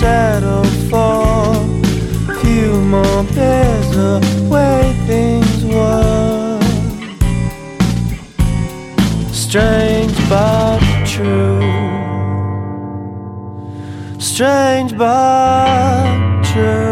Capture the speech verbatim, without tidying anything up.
settle for a few more beers the way things were. Strange but true. Strange but true.